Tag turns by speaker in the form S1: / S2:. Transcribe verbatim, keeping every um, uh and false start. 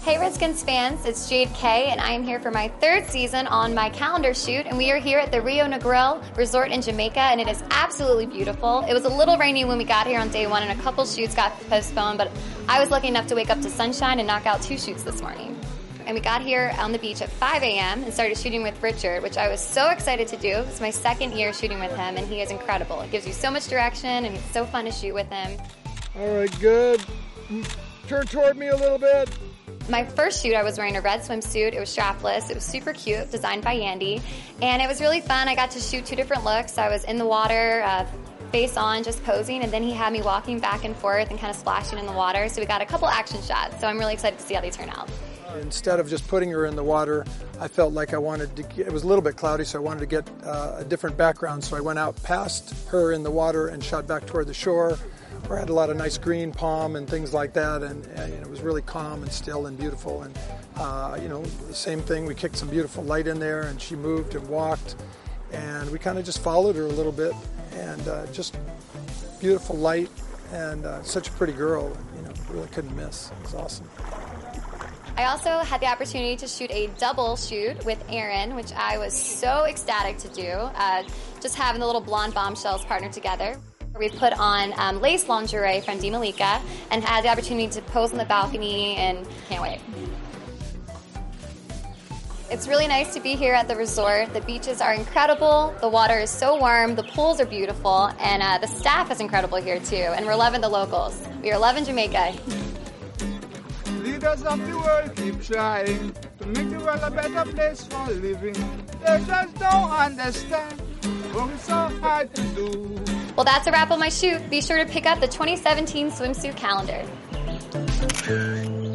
S1: Hey Redskins fans, it's Jade Kay, and I am here for my third season on my calendar shoot, and we are here at the Rio Negril Resort in Jamaica, and it is absolutely beautiful. It was a little rainy when we got here on day one, and a couple shoots got postponed, but I was lucky enough to wake up to sunshine and knock out two shoots this morning. And we got here on the beach at five a m and started shooting with Richard, which I was so excited to do. It's my second year shooting with him, and he is incredible. It gives you so much direction, and it's so fun to shoot with him.
S2: All right, good. Turn toward me a little bit.
S1: My first shoot, I was wearing a red swimsuit. It was strapless. It was super cute, designed by Yandy. And it was really fun. I got to shoot two different looks. I was in the water, uh, face on, just posing, and then he had me walking back and forth and kind of splashing in the water. So we got a couple action shots. So I'm really excited to see how they turn out.
S2: Instead of just putting her in the water, I felt like I wanted to get, it was a little bit cloudy, so I wanted to get uh, a different background. So I went out past her in the water and shot back toward the shore, where I had a lot of nice green palm and things like that, and, and it was really calm and still and beautiful. And uh, you know, the same thing, we kicked some beautiful light in there, and she moved and walked, and we kind of just followed her a little bit, and uh, just beautiful light, and uh, such a pretty girl, you know, really couldn't miss. It was awesome.
S1: I also had the opportunity to shoot a double shoot with Aaron, which I was so ecstatic to do, uh, just having the little blonde bombshells partnered together. We put on um, lace lingerie from Di Malika and had the opportunity to pose on the balcony, and can't wait. It's really nice to be here at the resort. The beaches are incredible, the water is so warm, the pools are beautiful, and uh, the staff is incredible here too, and we're loving the locals. We are loving Jamaica.
S3: Leaders of the world keep trying to make the world a better place for living. They just don't understand what it's so hard to do.
S1: Well, that's a wrap on my shoot. Be sure to pick up the twenty seventeen swimsuit calendar.